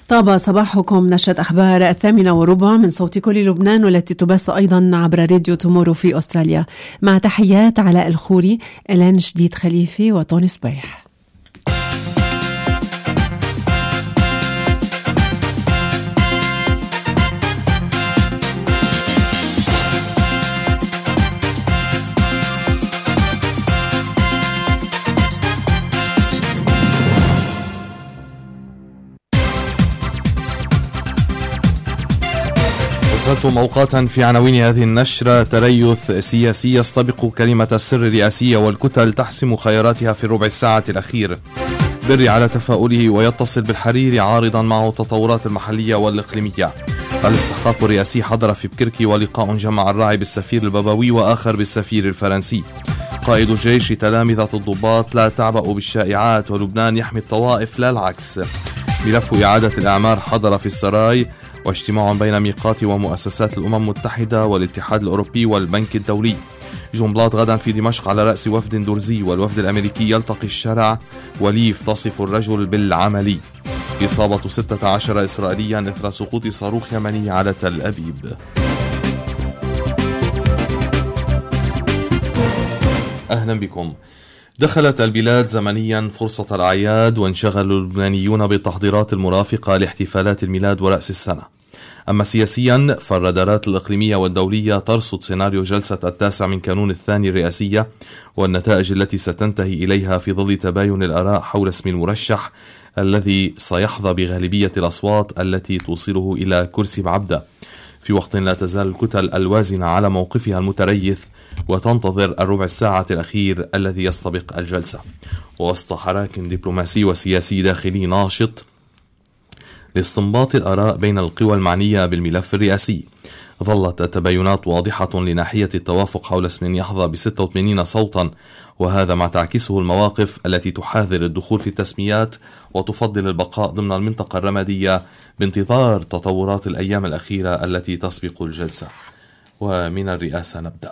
طاب صباحكم. نشرة أخبار 8:15 من صوت كل لبنان، والتي تبث أيضا عبر راديو تومورو في أستراليا. مع تحيات علاء الخوري، إلان جديد خليفي وطوني صبيح. وصلتم أوقاتا في عناوين هذه النشرة. تريث سياسي يستبق كلمة السر الرئاسية، والكتل تحسم خياراتها في الربع الساعة الأخير. بري على تفاؤله ويتصل بالحريري عارضا معه التطورات المحلية والإقليمية. الاستحقاق الرئاسي حضر في بكركي، ولقاء جمع الراعي بالسفير البابوي وآخر بالسفير الفرنسي. قائد الجيش تلامذة الضباط: لا تعبأوا بالشائعات، ولبنان يحمي الطوائف لا العكس. ملف إعادة الأعمار حضر في السراي، واجتماع بين ميقات ومؤسسات الأمم المتحدة والاتحاد الأوروبي والبنك الدولي. جنبلاط غدا في دمشق على رأس وفد درزي، والوفد الأمريكي يلتقي الشرع. وليف تصف الرجل بالعملي. إصابة 16 إسرائيليا إثر سقوط صاروخ يمني على تل أبيب. أهلا بكم. دخلت البلاد زمنيا فرصة الأعياد، وانشغل اللبنانيون بالتحضيرات المرافقة لاحتفالات الميلاد ورأس السنة. أما سياسيا، فالرادارات الإقليمية والدولية ترصد سيناريو جلسة 9 من كانون الثاني الرئاسية، والنتائج التي ستنتهي إليها في ظل تباين الآراء حول اسم المرشح الذي سيحظى بغالبية الأصوات التي توصله إلى كرسي بعبدة، في وقت لا تزال الكتل الوازنة على موقفها المتريث وتنتظر الربع الساعة الأخير الذي يستبق الجلسة. ووسط حراك دبلوماسي وسياسي داخلي ناشط لاستنباط الآراء بين القوى المعنية بالملف الرئاسي، ظلت التباينات واضحة لناحية التوافق حول اسم يحظى ب86 صوتا، وهذا ما تعكسه المواقف التي تحاذر الدخول في التسميات وتفضل البقاء ضمن المنطقة الرمادية بانتظار تطورات الأيام الأخيرة التي تسبق الجلسة. ومن الرئاسة نبدأ.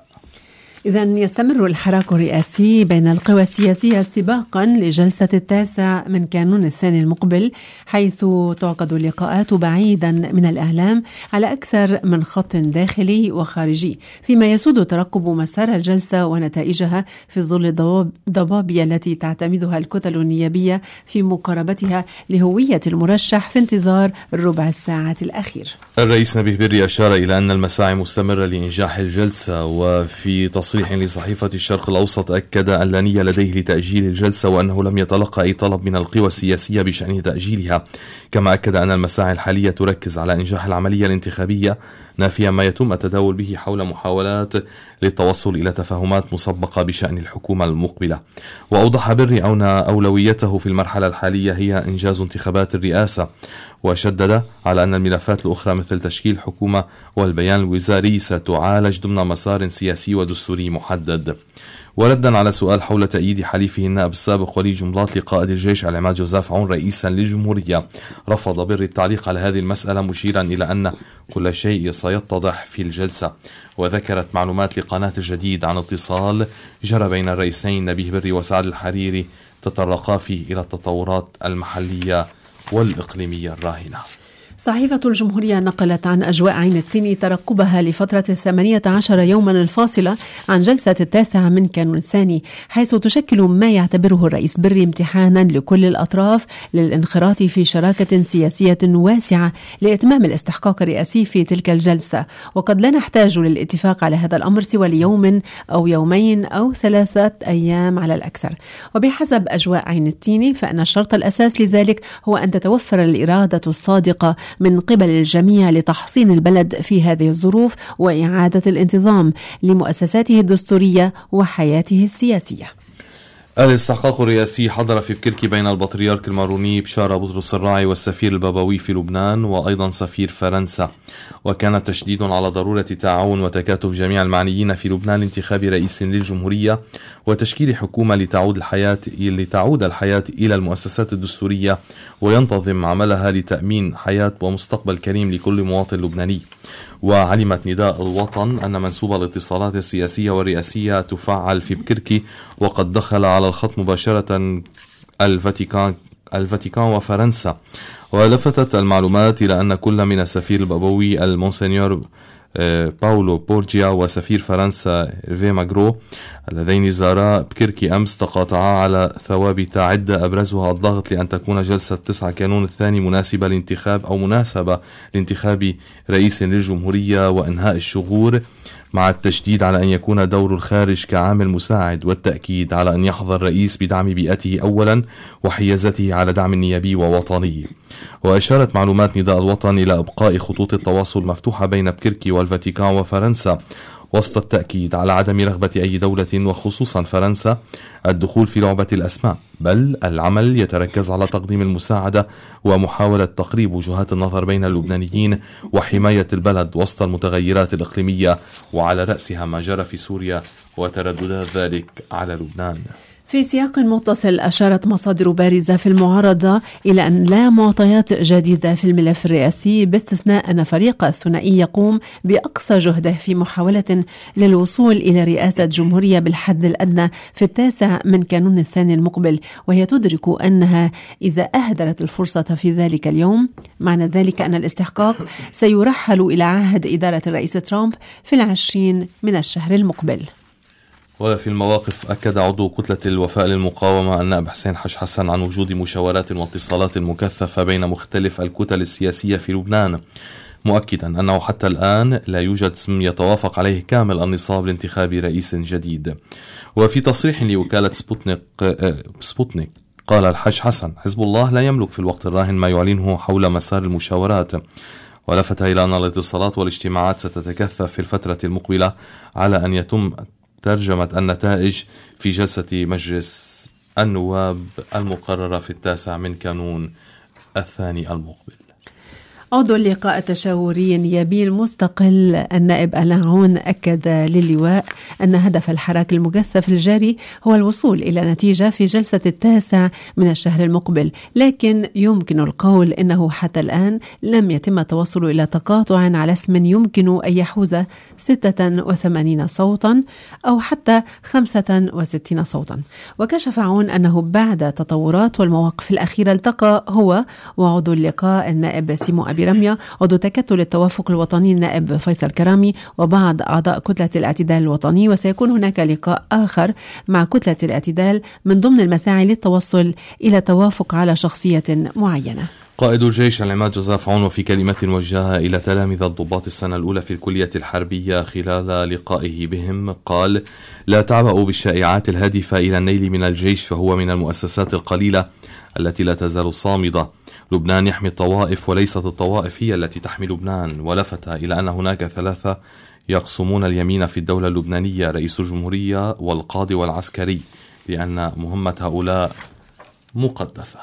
إذن يستمر الحراك الرئاسي بين القوى السياسية استباقا لجلسة 9 من كانون الثاني المقبل، حيث تعقد اللقاءات بعيدا من الإعلام على أكثر من خط داخلي وخارجي، فيما يسود ترقب مسار الجلسة ونتائجها في ظل الضبابية التي تعتمدها الكتل النيابية في مقاربتها لهوية المرشح في انتظار الربع الساعة الأخير. الرئيس نبيه بري أشار إلى أن المساعي مستمرة لإنجاح الجلسة، وفي تصريح لصحيفة الشرق الأوسط أكد أن لا نية لديه لتأجيل الجلسة، وأنه لم يتلقى أي طلب من القوى السياسية بشأن تأجيلها. كما أكد أن المساعي الحالية تركز على إنجاح العملية الانتخابية، نافيا ما يتم التداول به حول محاولات للتوصل إلى تفاهمات مسبقة بشأن الحكومة المقبلة. وأوضح بري أن أولويته في المرحلة الحالية هي إنجاز انتخابات الرئاسة، وشدد على أن الملفات الأخرى مثل تشكيل حكومة والبيان الوزاري ستعالج ضمن مسار سياسي ودستوري محدد. وردا على سؤال حول تأييد حليفه النائب السابق ولي جنبلاط لقائد الجيش العماد جوزيف عون رئيسا للجمهورية، رفض بري التعليق على هذه المسألة، مشيرا إلى أن كل شيء سيتضح في الجلسة. وذكرت معلومات لقناة الجديد عن اتصال جرى بين الرئيسين نبيه بري وسعد الحريري تطرقا فيه إلى التطورات المحلية والإقليمية الراهنة. صحيفة الجمهورية نقلت عن أجواء عين التين ترقبها لفترة 18 يوما الفاصلة عن جلسة 9 من كانون الثاني، حيث تشكل ما يعتبره الرئيس بري امتحانا لكل الأطراف للانخراط في شراكة سياسية واسعة لإتمام الاستحقاق الرئاسي في تلك الجلسة. وقد لا نحتاج للاتفاق على هذا الأمر سوى ليوم أو يومين أو 3 أيام على الأكثر. وبحسب أجواء عين التين، فإن الشرط الأساس لذلك هو أن تتوفر الإرادة الصادقة من قبل الجميع لتحصين البلد في هذه الظروف وإعادة الانتظام لمؤسساته الدستورية وحياته السياسية. الاستحقاق الرئاسي حضر في بكركي بين البطريرك الماروني بشارة بطرس الراعي والسفير البابوي في لبنان وأيضا سفير فرنسا، وكان تشديد على ضرورة تعاون وتكاتف جميع المعنيين في لبنان لانتخاب رئيس للجمهورية وتشكيل حكومة لتعود الحياة إلى المؤسسات الدستورية وينتظم عملها لتأمين حياة ومستقبل كريم لكل مواطن لبناني. وعلمت نداء الوطن أن منسوب الاتصالات السياسية والرئاسية تفعل في بكركي، وقد دخل على الخط مباشرة الفاتيكان الفاتيكان وفرنسا. ولفتت المعلومات إلى أن كل من السفير البابوي المونسينيور باولو بورجيا وسفير فرنسا إيرفي ماغرو اللذين زارا بكركي أمس تقاطعا على ثوابت عدة، أبرزها الضغط لأن تكون جلسة 9 كانون الثاني مناسبة لانتخاب رئيس للجمهورية وإنهاء الشغور، مع التشديد على أن يكون دور الخارج كعامل مساعد، والتأكيد على أن يحظى الرئيس بدعم بيئته أولا وحيازته على دعم نيابي ووطني. وأشارت معلومات نداء الوطن إلى إبقاء خطوط التواصل مفتوحة بين بكركي والفاتيكان وفرنسا، وسط التأكيد على عدم رغبة أي دولة وخصوصا فرنسا الدخول في لعبة الأسماء، بل العمل يتركز على تقديم المساعدة ومحاولة تقريب وجهات النظر بين اللبنانيين وحماية البلد وسط المتغيرات الإقليمية، وعلى رأسها ما جرى في سوريا وترددات ذلك على لبنان. في سياق متصل، أشارت مصادر بارزة في المعارضة إلى أن لا معطيات جديدة في الملف الرئاسي، باستثناء أن فريق الثنائي يقوم بأقصى جهده في محاولة للوصول إلى رئاسة جمهورية بالحد الأدنى في 9 من كانون الثاني المقبل، وهي تدرك أنها إذا أهدرت الفرصة في ذلك اليوم معنى ذلك أن الاستحقاق سيرحل إلى عهد إدارة الرئيس ترامب في 20 من الشهر المقبل. وفي المواقف، أكد عضو كتلة الوفاء للمقاومة النائب حسين حج حسن عن وجود مشاورات واتصالات مكثفة بين مختلف الكتل السياسية في لبنان، مؤكدا أنه حتى الآن لا يوجد اسم يتوافق عليه كامل النصاب لانتخاب رئيس جديد. وفي تصريح لوكالة سبوتنيك قال الحج حسن: حزب الله لا يملك في الوقت الراهن ما يعلنه حول مسار المشاورات، ولفت إلى أن الاتصالات والاجتماعات ستتكثف في الفترة المقبلة على أن يتم ترجمة النتائج في جلسة مجلس النواب المقررة في 9 من كانون الثاني المقبل. عضو اللقاء التشاوري النيابي المستقل النائب ألاعون أكد للواء أن هدف الحراك المكثف الجاري هو الوصول إلى نتيجة في جلسة 9 من الشهر المقبل، لكن يمكن القول إنه حتى الآن لم يتم التوصل إلى تقاطع على اسم يمكن أن يحوز 86 صوتا أو حتى 65 صوتا. وكشف عون أنه بعد تطورات والمواقف الأخيرة التقى هو وعضو اللقاء النائب سيمو أبي رمية، عضو تكتل التوافق الوطني النائب فيصل كرامي، وبعض أعضاء كتلة الاعتدال الوطني. وسيكون هناك لقاء آخر مع كتلة الاعتدال من ضمن المساعي للتوصل إلى توافق على شخصية معينة. قائد الجيش العماد جوزيف عون وفي كلمة وجهها إلى تلامذة ضباط السنة الأولى في الكلية الحربية خلال لقائه بهم قال: لا تعبأوا بالشائعات الهادفة إلى النيل من الجيش، فهو من المؤسسات القليلة التي لا تزال صامدة. لبنان يحمي الطوائف وليست الطوائف هي التي تحمي لبنان. ولفت إلى أن هناك 3 يقسمون اليمين في الدولة اللبنانية: رئيس الجمهورية والقاضي والعسكري، لأن مهمة هؤلاء مقدسة.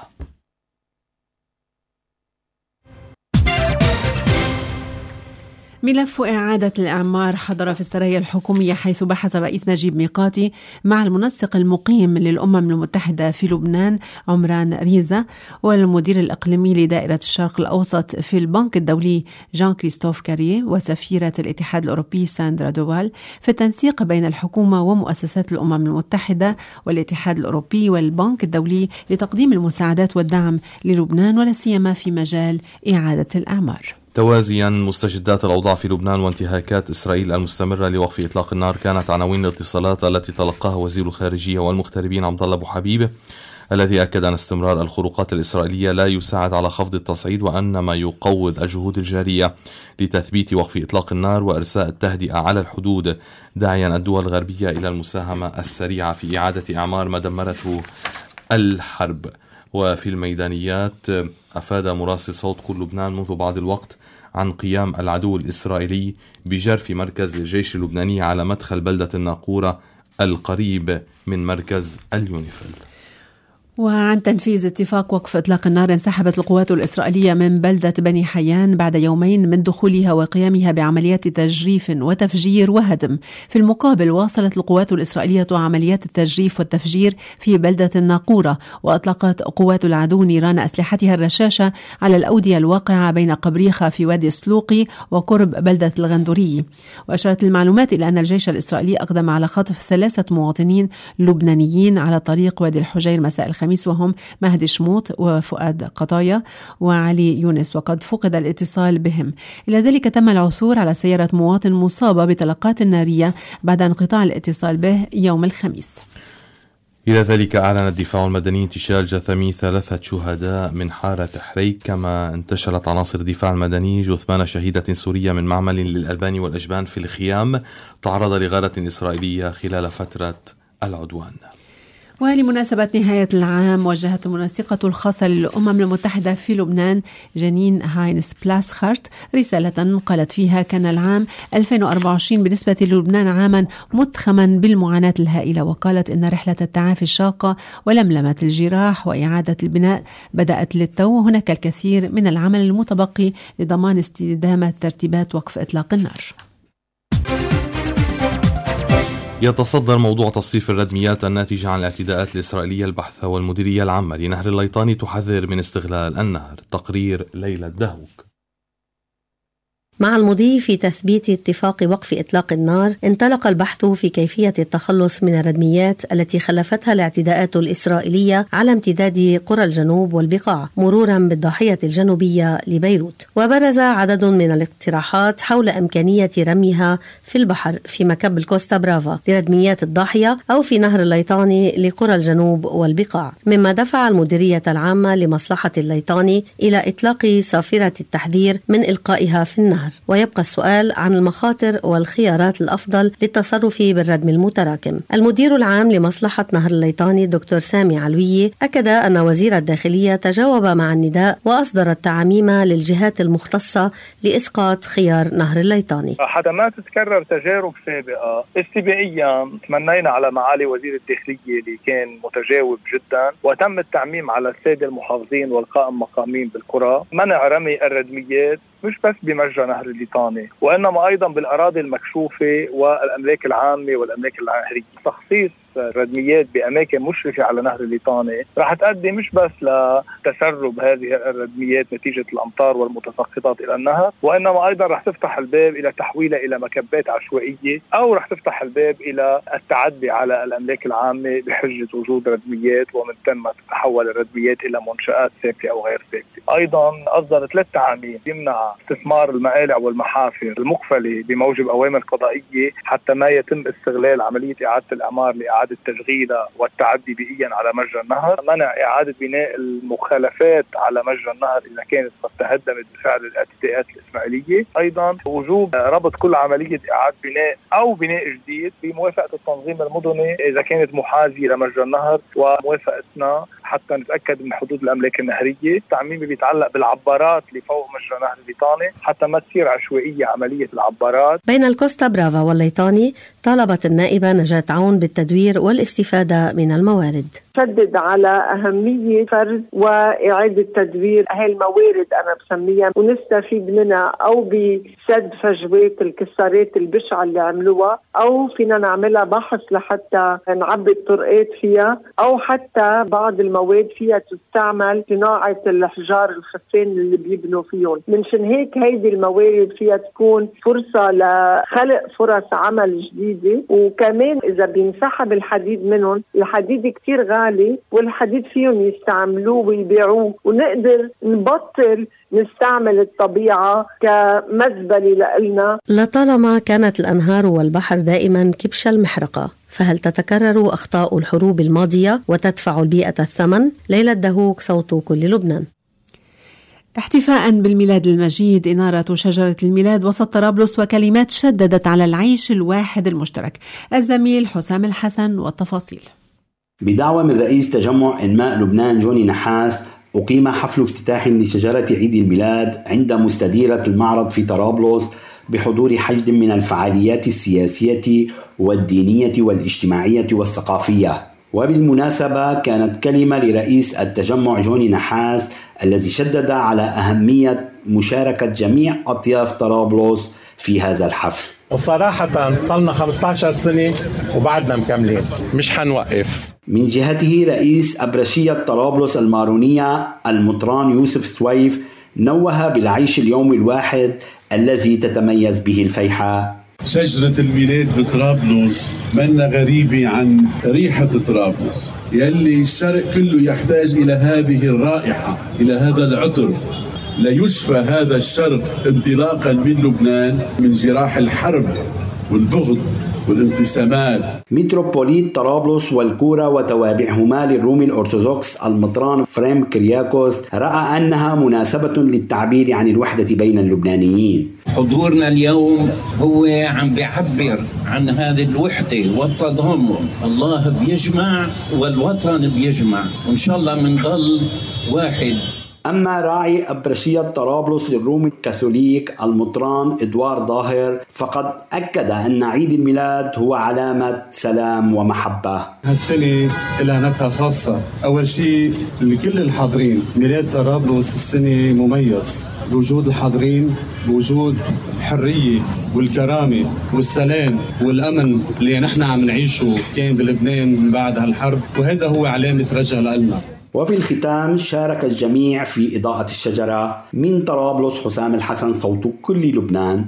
ملف إعادة الإعمار حضر في السرايا الحكومية، حيث بحث الرئيس نجيب ميقاتي مع المنسق المقيم للأمم المتحدة في لبنان عمران ريزا والمدير الإقليمي لدائرة الشرق الأوسط في البنك الدولي جان كريستوف كاريه وسفيرة الاتحاد الأوروبي ساندرا دوال في التنسيق بين الحكومة ومؤسسات الأمم المتحدة والاتحاد الأوروبي والبنك الدولي لتقديم المساعدات والدعم للبنان، ولا سيما في مجال إعادة الإعمار. توازيا مستجدات الأوضاع في لبنان وانتهاكات إسرائيل المستمرة لوقف إطلاق النار كانت عناوين الاتصالات التي تلقاها وزير الخارجية والمغتربين عبد الله أبو حبيب، الذي أكد أن استمرار الخروقات الإسرائيلية لا يساعد على خفض التصعيد، وأن ما يقوض الجهود الجارية لتثبيت وقف إطلاق النار وإرساء التهدئة على الحدود، داعيا الدول الغربية إلى المساهمة السريعة في إعادة إعمار ما دمرته الحرب. وفي الميدانيات، أفاد مراسل صوت كل لبنان منذ بعض الوقت عن قيام العدو الإسرائيلي بجرف مركز للجيش اللبناني على مدخل بلدة الناقورة القريب من مركز اليونيفيل. وعن تنفيذ اتفاق وقف إطلاق النار، انسحبت القوات الإسرائيلية من بلدة بني حيان بعد يومين من دخولها وقيامها بعمليات تجريف وتفجير وهدم. في المقابل، واصلت القوات الإسرائيلية عمليات التجريف والتفجير في بلدة الناقورة، وأطلقت قوات العدو نيران أسلحتها الرشاشة على الأودية الواقعة بين قبريخة في وادي السلوقي وقرب بلدة الغندوري. وأشارت المعلومات إلى أن الجيش الإسرائيلي أقدم على خطف 3 مواطنين لبنانيين على طريق وادي الحجير مساء الخميس الخميس، وهم مهدي شموط وفؤاد قطايا وعلي يونس، وقد فقد الاتصال بهم. إلى ذلك تم العثور على سيارة مواطن مصابة بطلقات نارية بعد انقطاع الاتصال به يوم الخميس. إلى ذلك أعلن الدفاع المدني انتشال جثمي 3 شهداء من حارة حريك، كما انتشلت عناصر الدفاع المدني جثمان شهيدة سورية من معمل للألبان والأجبان في الخيام تعرض لغارة إسرائيلية خلال فترة العدوان. ولمناسبة نهاية العام وجهت المنسقة الخاصة للأمم المتحدة في لبنان جانين هاينس بلاسخارت رسالة قالت فيها: كان العام 2024 بالنسبة للبنان عاما متخما بالمعاناة الهائلة، وقالت إن رحلة التعافي الشاقة ولملمة الجراح وإعادة البناء بدأت للتو، وهناك الكثير من العمل المتبقي لضمان استدامة ترتيبات وقف إطلاق النار. يتصدر موضوع تصريف الردميات الناتجة عن الاعتداءات الإسرائيلية البحث، والمديرية العامة لنهر الليطاني تحذر من استغلال النهر. تقرير ليلى الدهوك. مع المضي في تثبيت اتفاق وقف إطلاق النار، انطلق البحث في كيفية التخلص من الردميات التي خلفتها الاعتداءات الإسرائيلية على امتداد قرى الجنوب والبقاع مرورا بالضاحية الجنوبية لبيروت. وبرز عدد من الاقتراحات حول إمكانية رميها في البحر في مكب الكوستا برافا لردميات الضاحية أو في نهر الليطاني لقرى الجنوب والبقاع، مما دفع المديرية العامة لمصلحة الليطاني إلى إطلاق صافرة التحذير من إلقائها في النهر. ويبقى السؤال عن المخاطر والخيارات الأفضل للتصرف بالردم المتراكم. المدير العام لمصلحة نهر الليطاني دكتور سامي علوية أكد أن وزير الداخلية تجاوب مع النداء وأصدر التعميم للجهات المختصة لإسقاط خيار نهر الليطاني. حتى ما تتكرر تجارب سابقة، استباقيا تمنينا على معالي وزير الداخلية اللي كان متجاوب جدا، وتم التعميم على السادة المحافظين والقائم مقامين بالقرى منع رمي الردميات مش بس بمجرى نهر الليطاني، وإنما أيضا بالأراضي المكشوفة والأملاك العامة والأملاك النهرية. تخصيص الردميات بأماكن مشرفة على نهر الليطاني راح تؤدي مش بس لتسرب هذه الردميات نتيجة الأمطار والمتساقطات إلى النهر، وإنما أيضا راح تفتح الباب إلى تحويلها إلى مكبات عشوائية، أو راح تفتح الباب إلى التعدي على الأملاك العامة بحجة وجود ردميات، ومن ثم تتحول الردميات إلى منشآت ثابتة أو غير ثابتة. أيضا أصدر 3 تعاميم يمنع استثمار المقالع والمحافر المقفلة بموجب أوامر قضائية حتى ما يتم استغلال عملية إعادة الأعمار لإعادة تشغيلها والتعدي بيئيا على مجرى النهر، منع إعادة بناء المخالفات على مجرى النهر إذا كانت قد تهدمت بفعل الاعتداءات الإسرائيلية. أيضا وجوب ربط كل عملية إعادة بناء أو بناء جديد بموافقة التنظيم المدني إذا كانت محاذية لمجرى النهر وموافقتنا حتى نتأكد من حدود الأملاك النهرية. التعميم بيتعلق بالعبارات اللي فوق مجرى نهر الليطاني حتى ما تصير عشوائية عملية العبارات. بين الكوستا برافا والليطاني طالبت النائبة نجاة عون بالتدوير والاستفادة من الموارد. شدد على أهمية فرز وإعادة تدوير هاي الموارد أنا بسميها ونستفيد منها، أو بسد فجوات الكسارات البشعة اللي عملوها، أو فينا نعملها بحث لحتى نعبي الطرقات فيها، أو حتى بعض المواد فيها تستعمل صناعة الحجار الخفان اللي بيبنوا فيهم. منشان هيك هيدي الموارد فيها تكون فرصة لخلق فرص عمل جديدة. وكمان إذا بينسحب الحديد منهم، الحديد كتير غالي والحديد فيهم يستعملوه ويبيعوه، ونقدر نبطل نستعمل الطبيعة كمزبلة لنا. لطالما كانت الأنهار والبحر دائما كبش المحرقة، فهل تتكرر أخطاء الحروب الماضية وتدفع البيئة الثمن؟ ليلى الدهوك، صوت كل لبنان. احتفاء بالميلاد المجيد، إنارة شجرة الميلاد وسط طرابلس، وكلمات شددت على العيش الواحد المشترك. الزميل حسام الحسن والتفاصيل. بدعوة من رئيس تجمع إنماء لبنان جوني نحاس، أقيم حفل افتتاح لشجرة عيد الميلاد عند مستديرة المعرض في طرابلس بحضور حشد من الفعاليات السياسية والدينية والاجتماعية والثقافية. وبالمناسبة كانت كلمة لرئيس التجمع جوني نحاس الذي شدد على أهمية مشاركة جميع أطياف طرابلس في هذا الحفل. وصراحة صلنا 15 سنة وبعدنا مكملين، مش حنوقف. من جهته رئيس أبرشية طرابلس المارونية المطران يوسف سويف نوه بالعيش اليومي الواحد الذي تتميز به الفيحاء. شجرة الميلاد بطرابلس منا غريبة عن ريحة طرابلس، يلي الشرق كله يحتاج إلى هذه الرائحة، إلى هذا العطر، ليشفى هذا الشرق انطلاقا من لبنان من جراح الحرب والبغض والانقسامات. متروبوليت طرابلس والكورة وتوابعهما للرومي الأرثوذكس المطران فريم كرياكوس رأى أنها مناسبة للتعبير عن الوحدة بين اللبنانيين. حضورنا اليوم هو عم بيعبر عن هذه الوحدة والتضامن. الله بيجمع والوطن بيجمع، وإن شاء الله منضل واحد. أما راعي أبرشية طرابلس للروم الكاثوليك المطران إدوار ظاهر فقد أكد أن عيد الميلاد هو علامة سلام ومحبة. هالسنة لها نكهة خاصة. أول شيء لكل الحاضرين، ميلاد طرابلس السنة مميز بوجود الحاضرين، بوجود الحرية والكرامة والسلام والأمن اللي نحن عم نعيشه كان بلبنان من بعد هالحرب، وهذا هو علامة رجع لنا. وفي الختام شارك الجميع في إضاءة الشجرة. من طرابلس حسام الحسن، صوت كل لبنان.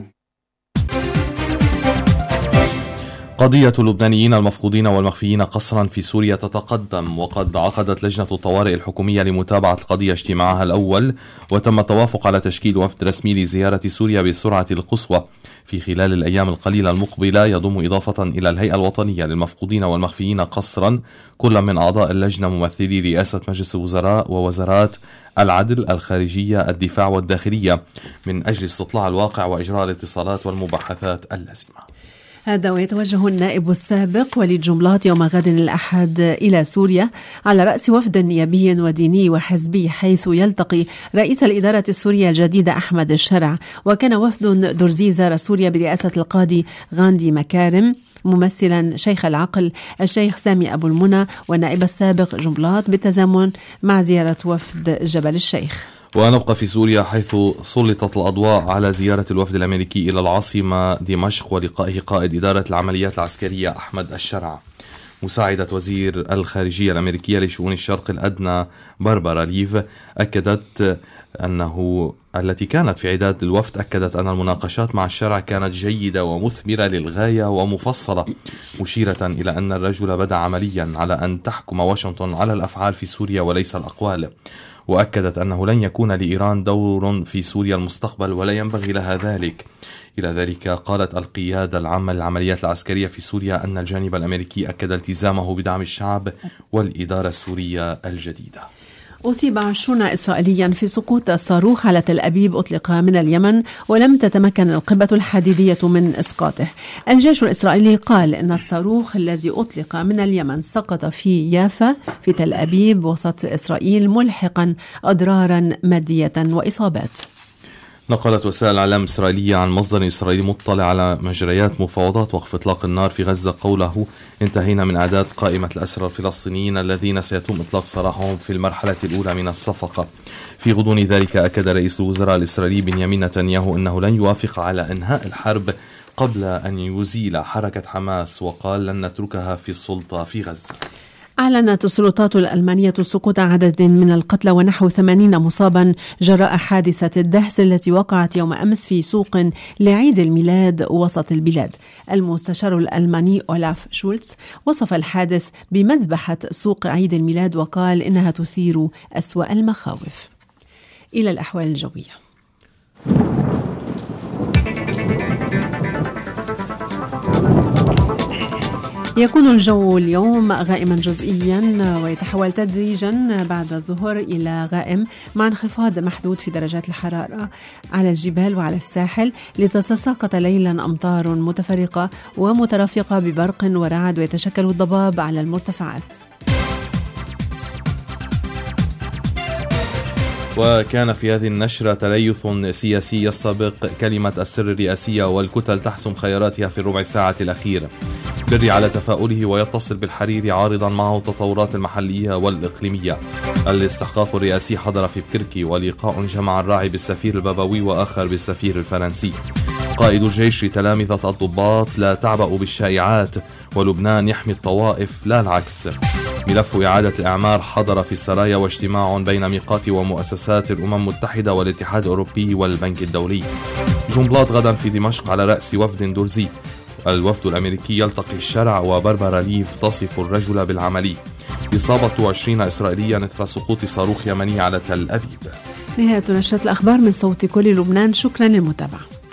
قضية اللبنانيين المفقودين والمخفيين قسرا في سوريا تتقدم، وقد عقدت لجنة الطوارئ الحكومية لمتابعة القضية اجتماعها الأول، وتم التوافق على تشكيل وفد رسمي لزيارة سوريا بسرعة القصوى في خلال الأيام القليلة المقبلة، يضم إضافة إلى الهيئة الوطنية للمفقودين والمخفيين قسرا كل من أعضاء اللجنة ممثلي رئاسة مجلس الوزراء ووزارات العدل، الخارجية، الدفاع والداخلية، من أجل استطلاع الواقع وإجراء الاتصالات والمباحثات اللازمة. هذا ويتوجه النائب السابق وليد جملات يوم غد الأحد إلى سوريا على رأس وفد نيابي وديني وحزبي، حيث يلتقي رئيس الإدارة السورية الجديدة أحمد الشرع. وكان وفد درزي زار سوريا برئاسة القاضي غاندي مكارم ممثلا شيخ العقل الشيخ سامي أبو المنى والنائب السابق جملات، بالتزامن مع زيارة وفد جبل الشيخ. ونبقى في سوريا، حيث سلطت الأضواء على زيارة الوفد الأمريكي إلى العاصمة دمشق ولقائه قائد إدارة العمليات العسكرية أحمد الشرع. مساعدة وزير الخارجية الأمريكية لشؤون الشرق الأدنى باربارا ليف التي كانت في عداد الوفد أكدت أن المناقشات مع الشرع كانت جيدة ومثمرة للغاية ومفصلة، مشيرة إلى أن الرجل بدأ عمليا على أن تحكم واشنطن على الأفعال في سوريا وليس الأقوال. وأكدت أنه لن يكون لإيران دور في سوريا المستقبل ولا ينبغي لها ذلك. إلى ذلك قالت القيادة العامة للعمليات العسكرية في سوريا أن الجانب الأمريكي أكد التزامه بدعم الشعب والإدارة السورية الجديدة. أصيب 20 إسرائيليا في سقوط الصاروخ على تل أبيب أطلق من اليمن، ولم تتمكن القبة الحديدية من إسقاطه. الجيش الإسرائيلي قال إن الصاروخ الذي أطلق من اليمن سقط في يافا في تل أبيب وسط إسرائيل، ملحقا أضرارا مادية وإصابات. نقلت وسائل الإعلام الإسرائيلية عن مصدر إسرائيلي مطلع على مجريات مفاوضات وقف إطلاق النار في غزة قوله: انتهينا من إعداد قائمة الأسرى الفلسطينيين الذين سيتم إطلاق سراحهم في المرحلة الأولى من الصفقة. في غضون ذلك أكد رئيس الوزراء الإسرائيلي بنيامين نتنياهو أنه لن يوافق على إنهاء الحرب قبل أن يزيل حركة حماس، وقال: لن نتركها في السلطة في غزة. أعلنت السلطات الألمانية سقوط عدد من القتلى ونحو 80 مصابا جراء حادثة الدهس التي وقعت يوم أمس في سوق لعيد الميلاد وسط البلاد. المستشار الألماني أولاف شولتز وصف الحادث بمذبحة سوق عيد الميلاد، وقال إنها تثير أسوأ المخاوف. إلى الأحوال الجوية. يكون الجو اليوم غائما جزئيا ويتحول تدريجا بعد الظهر إلى غائم، مع انخفاض محدود في درجات الحرارة على الجبال وعلى الساحل، لتتساقط ليلا أمطار متفرقة ومترافقة ببرق ورعد، ويتشكل الضباب على المرتفعات. وكان في هذه النشرة تليث سياسي يستبق كلمة السر الرئاسية، والكتل تحسم خياراتها في الربع ساعة الأخيرة. بري على تفاؤله ويتصل بالحريري عارضا معه التطورات المحلية والإقليمية. الاستحقاق الرئاسي حضر في بكركي، ولقاء جمع الراعي بالسفير البابوي وآخر بالسفير الفرنسي. قائد الجيش تلامذة الضباط: لا تعبأوا بالشائعات، ولبنان يحمي الطوائف لا العكس. ملف إعادة الإعمار حضر في السرايا، واجتماع بين ميقات ومؤسسات الأمم المتحدة والاتحاد الأوروبي والبنك الدولي. جنبلاط غدا في دمشق على رأس وفد درزي. الوفد الأمريكي يلتقي الشرع، وبربرا ليف تصف الرجل بالعملي. إصابة 20 إسرائيليا إثر سقوط صاروخ يمني على تل أبيب. نهاية نشرة الأخبار من صوت كل لبنان. شكرا للمتابعة.